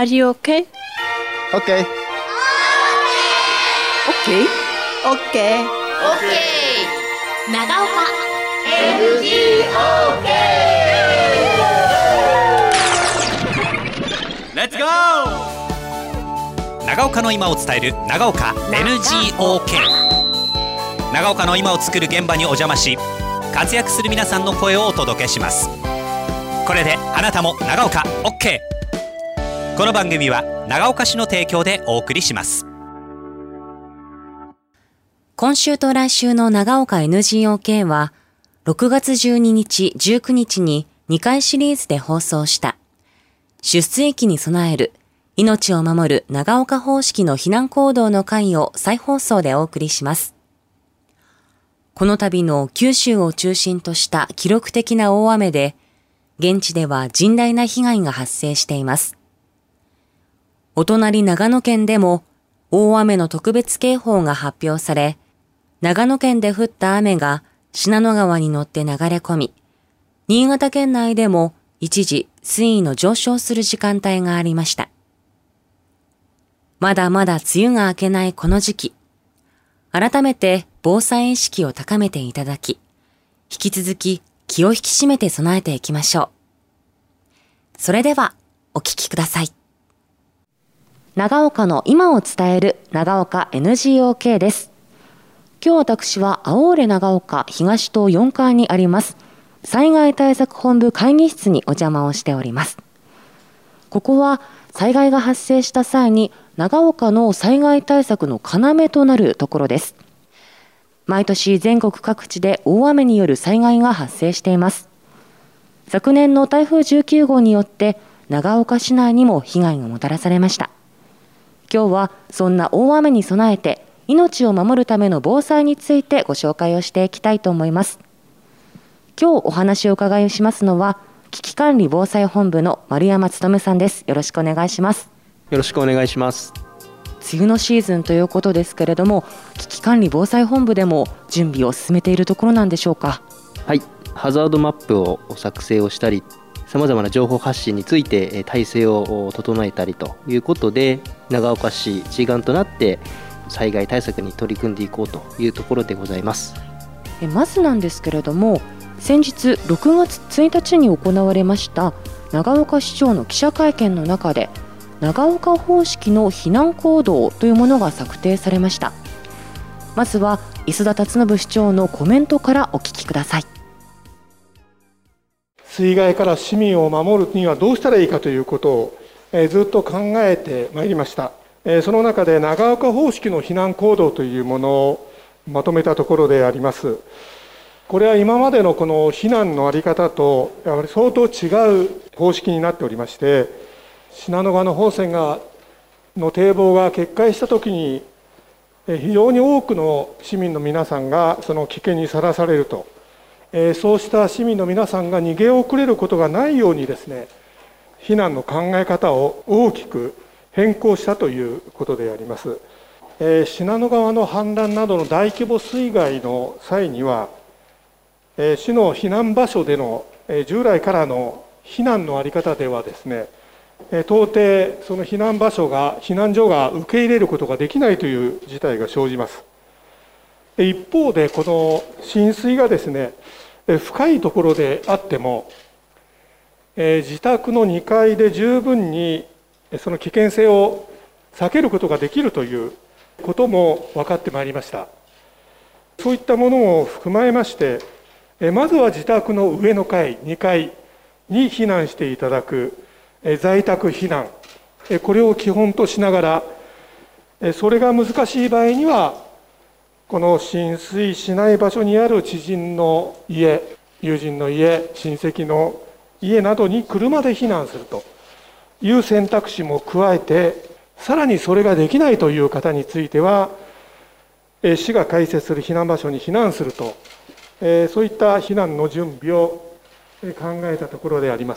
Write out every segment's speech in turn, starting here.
Are you okay? Okay. Okay? Okay. 長岡 Let's go! 長岡の今を伝える長岡 NGOK。 長岡の今を作る現場にお邪魔し、活躍する皆さんの声をお届けします。これであなたも長岡 OK。 この番組は長岡市の提供でお送りします。 今週と来週の長岡 NGOK は6月12日、19日に2回シリーズで放送した出水期に備える命を守る長岡方式の避難行動の回を再放送でお送りします。この度の九州を中心とした記録的な大雨で現地では甚大な被害が発生しています。お隣長野県でも大雨の特別警報が発表され、長野県で降った雨が信濃川に乗って流れ込み、新潟県内でも一時水位の上昇する時間帯がありました。まだまだ梅雨が明けないこの時期、改めて防災意識を高めていただき、引き続き気を引き締めて備えていきましょう。それではお聞きください。長岡の今を伝える長岡 NGOK です。今日私は青折長岡東棟4階にあります災害対策本部会議室にお邪魔をしております。ここは災害が発生した際に長岡の災害対策の要となるところです。毎年全国各地で大雨による災害が発生しています。昨年の台風19号によって長岡市内にも被害がもたらされました。今日はそんな大雨に備えて命を守るための防災についてご紹介をしていきたいと思います。今日お話をお伺いしますのは危機管理防災本部の丸山努さんです。よろしくお願いします。 よろしくお願いします。 梅雨のシーズンということですけれども、危機管理防災本部でも準備を進めているところなんでしょうか。 はい、ハザードマップを作成をしたり、さまざまな情報発信について体制を整えたりということで、長岡市一丸となって災害対策に取り組んでいこうというところでございます。 まずなんですけれども、先日6月1日に行われました長岡市長の記者会見の中で長岡方式の避難行動というものが策定されました。まずは磯田達信市長のコメントからお聞きください。 水害から市民を守るにはどうしたらいいかということをずっと考えてまいりました。その中で長岡方式の避難行動というものをまとめたところであります。これは今までのこの避難の在り方とやはり相当違う方式になっておりまして、信濃川の本線の堤防が決壊したときに非常に多くの市民の皆さんがその危険にさらされると、そうした市民の皆さんが逃げ遅れることがないようにですね、避難の考え方を大きく変更したということであります。信濃川の氾濫などの大規模水害の際には、市の避難場所での従来からの避難の在り方ではですね、到底その避難所が受け入れることができないという事態が生じます。一方でこの浸水がですね、深いところであっても、自宅の2階で十分にその危険性を避けることができるということも分かってまいりました。そういったものを踏まえまして、まずは自宅の上の階、2階に避難していただく在宅避難、これを基本としながら、それが難しい場合には、この浸水しない場所にある知人の家、友人の家、親戚の家などに車で避難するという選択肢も加えて、さらにそれができないという方については、市が開設する避難場所に避難すると、そういった避難の準備を考えたところであります。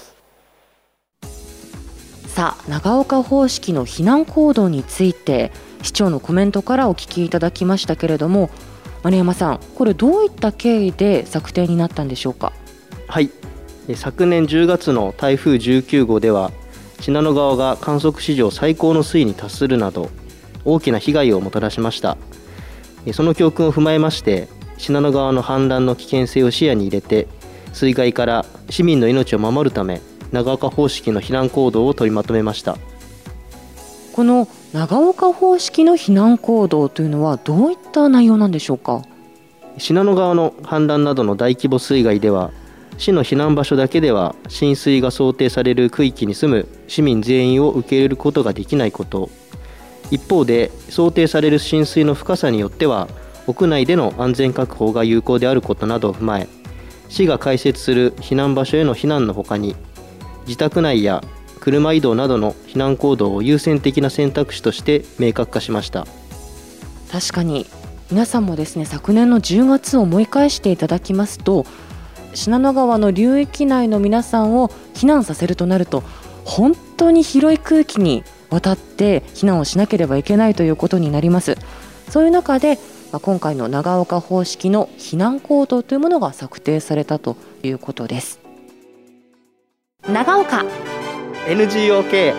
さあ、長岡方式の避難行動について市長のコメントからお聞きいただきましたけれども、丸山さん、これどういった経緯で策定になったんでしょうか。 はい、昨年10月の台風19号では信濃川が観測史上最高の水位に達するなど大きな被害をもたらしました。その教訓を踏まえまして、信濃川の氾濫の危険性を視野に入れて、水害から市民の命を守るため長岡方式の避難行動を取りまとめました。 この長岡方式の避難行動というのはどういった内容なんでしょうか。 信濃川の氾濫などの大規模水害では、市の避難場所だけでは浸水が想定される区域に住む市民全員を受け入れることができないこと、一方で想定される浸水の深さによっては屋内での安全確保が有効であることなどを踏まえ、市が開設する避難場所への避難のほかに、自宅内や車移動などの避難行動を優先的な選択肢として明確化しました。 確かに皆さんもですね、昨年の10月を思い返していただきますと、信濃川の流域内の皆さんを避難させるとなると、本当に広い区域にわたって避難をしなければいけないということになります。そういう中で、今回の長岡方式の避難行動というものが策定されたということです。長岡 NGOK。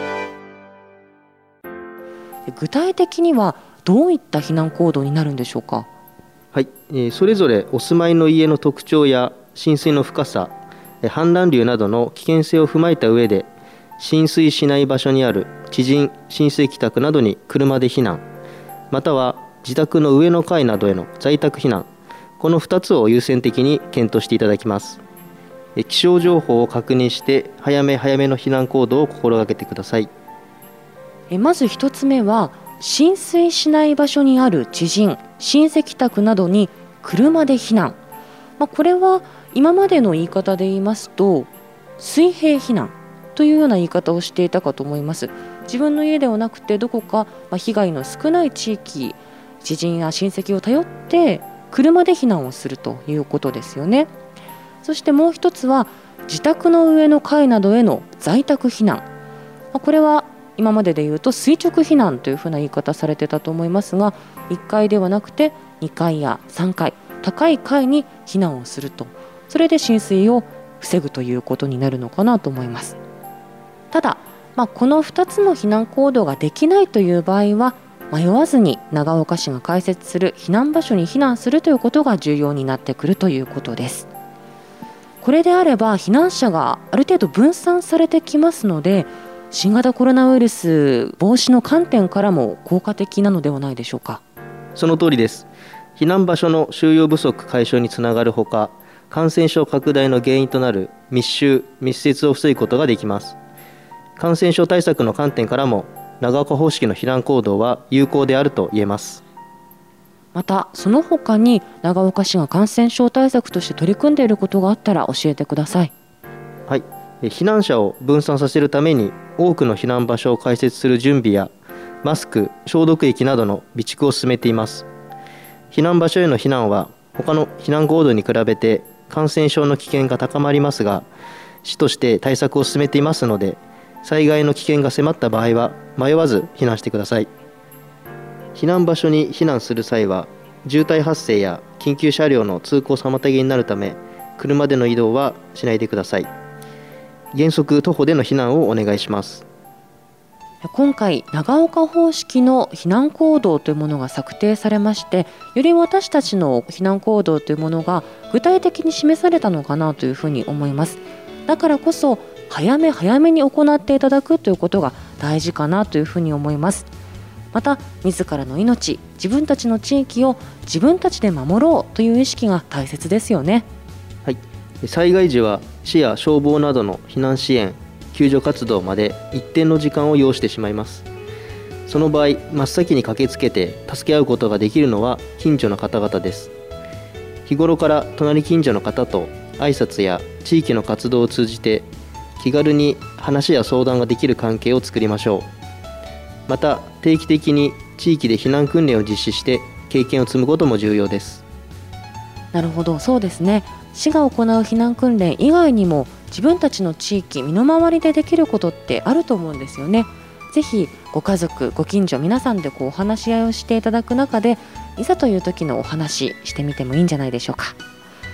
具体的にはどういった避難行動になるんでしょうか。 はい、それぞれお住まいの家の特徴や浸水の深さ、氾濫流などの危険性を踏まえた上で、浸水しない場所にある知人・親戚宅などに車で避難、または自宅の上の階などへの在宅避難、この2つを優先的に検討していただきます。気象情報を確認して早め早めの避難行動を心がけてください。 まず1つ目は、浸水しない場所にある知人・親戚宅などに車で避難。これは今までの言い方で言いますと水平避難というような言い方をしていたかと思います。自分の家ではなくて、どこか被害の少ない地域、知人や親戚を頼って車で避難をするということですよね。そしてもう一つは、自宅の上の階などへの在宅避難。これは今までで言うと垂直避難というふうな言い方されてたと思いますが、1階ではなくて2階や3階、高い階に避難をすると、それで浸水を防ぐということになるのかなと思います。ただ、この2つの避難行動ができないという場合は、迷わずに長岡市が開設する避難場所に避難するということが重要になってくるということです。これであれば避難者がある程度分散されてきますので、新型コロナウイルス防止の観点からも効果的なのではないでしょうか。 その通りです。避難場所の収容不足解消につながるほか、感染症拡大の原因となる密集・密接を防ぐことができます。感染症対策の観点からも長岡方式の避難行動は有効であると言えます。 またその他に長岡市が感染症対策として取り組んでいることがあったら教えてください。 はい、避難者を分散させるために多くの避難場所を開設する準備やマスク・消毒液などの備蓄を進めています。避難場所への避難は他の避難行動に比べて感染症の危険が高まりますが、市として対策を進めていますので、災害の危険が迫った場合は迷わず避難してください。避難場所に避難する際は渋滞発生や緊急車両の通行妨げになるため、車での移動はしないでください。原則徒歩での避難をお願いします。 今回長岡方式の避難行動というものが策定されまして、より私たちの避難行動というものが具体的に示されたのかなというふうに思います。だからこそ早め早めに行っていただくということが大事かなというふうに思います。また自らの命、自分たちの地域を自分たちで守ろうという意識が大切ですよね。 はい、災害時は市や消防などの避難支援・救助活動まで一定の時間を要してしまいます。その場合、真っ先に駆けつけて助け合うことができるのは近所の方々です。日頃から隣近所の方と挨拶や地域の活動を通じて気軽に話や相談ができる関係を作りましょう。また定期的に地域で避難訓練を実施して経験を積むことも重要です。 なるほど、そうですね。市が行う避難訓練以外にも自分たちの地域、身の回りでできることってあると思うんですよね。ぜひご家族、ご近所皆さんでお話し合いをしていただく中で、いざという時のお話してみてもいいんじゃないでしょうか。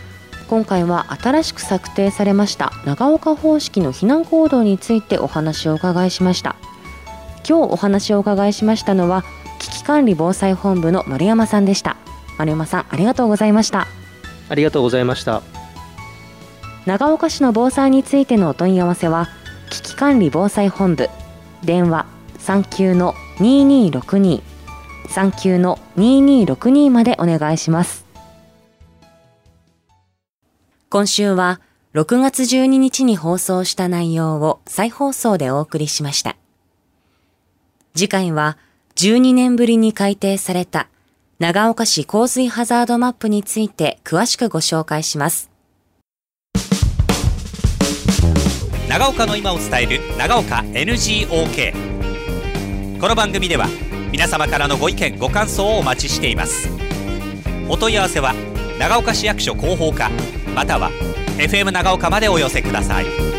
今回は新しく策定されました長岡方式の避難行動についてお話をお伺いしました。今日お話をお伺いしましたのは危機管理防災本部の丸山さんでした。丸山さん、ありがとうございました。 ありがとうございました。 長岡市の防災についてのお問い合わせは危機管理防災本部、電話 39-2262 39-2262 までお願いします。今週は6月12日に放送した内容を再放送でお送りしました。次回は12年ぶりに改定された長岡市洪水ハザードマップについて詳しくご紹介します。 長岡の今を伝える長岡 NGOK。 この番組では皆様からのご意見ご感想をお待ちしています。お問い合わせは長岡市役所広報課または FM 長岡までお寄せください。